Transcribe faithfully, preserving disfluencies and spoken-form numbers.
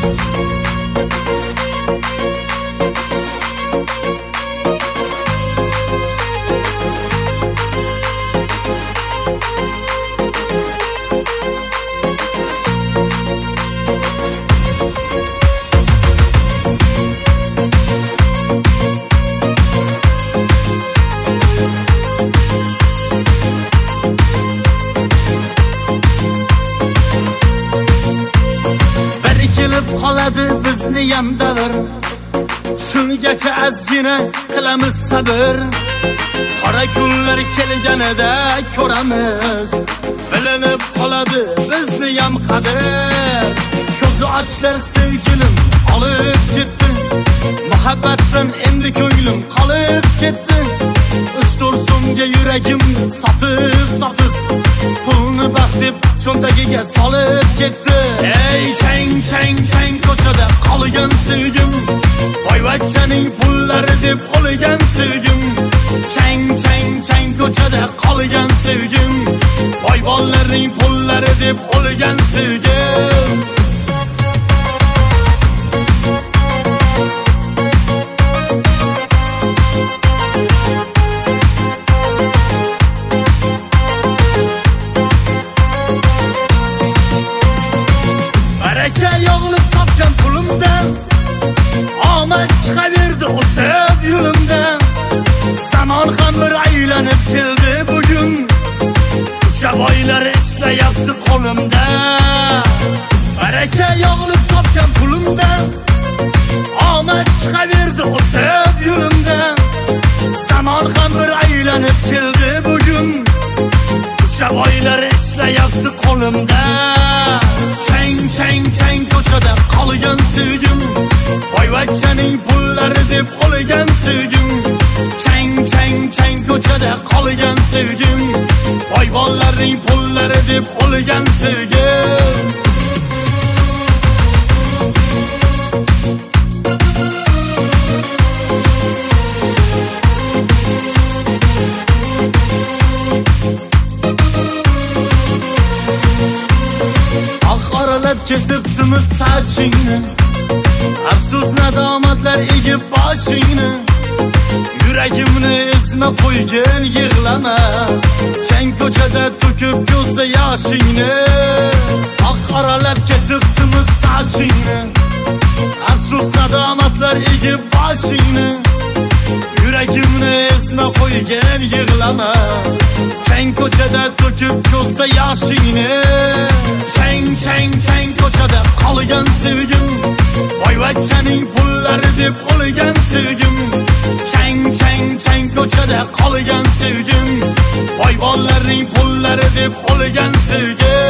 qoladi bizni ham davr, shungacha ozgina qilamiz sabr. Qora kunlar kelganida ko'ramiz, bilinib qoladi bizni ham qadr. Ko'zi ochlar sevgilim olib ketdi, muhabbatdan endi ko'nglim qolib ketdi. Uch to'rt so'mga yuragim sotib sotib, pulni baxt deb cho'ntagiga solib ketdi. Ey chang chang chang ko'chada qolgan sevgim, boyvachchaning pullari deb olgan sevgim. Chang chang chang ko'chada qolgan sevgim, boybollarning pullari deb olgan sevgim. Baraka yog'lib topgan pulimdan, omad chiqaverdi o'sib yo'limdan. Zamon ham bir aylanib keldi bugun, o'sha boylar ishlayapti qo'limda. Baraka yog'lib topgan pulimdan, omad chiqaverdi o'sib yo'limdan. Zamon ham bir aylanib keldi bugun, o'sha boylar ishlayapti qo'limda. Chang chang chang ko'chada qolgan sevgim, boyvachchaning pullari deb olgan sevgim. Chang chang chang ko'chada qolgan sevgim, boybollarning pullari deb olgan sevgim. Qoralab ketibdimiz sochingni, afsus nadomatlar egib boshingni. Yuragimni ezma qo'ygin yig'lama, chang ko'chada to'kib ko'zda yoshingni. Qoralab ketibdimiz sochingni, afsus nadomatlar egib boshingni. Yuragimni ezma qo'ygin yig'lama, chang ko'chada to'kib ko'zda yoshingni. Chang chang chang ko'chada qolgan sevgim, boyvachchaning pullari deb olgan sevgim. Chang chang chang ko'chada qolgan sevgim, boybollarning pullari deb olgan sevgim.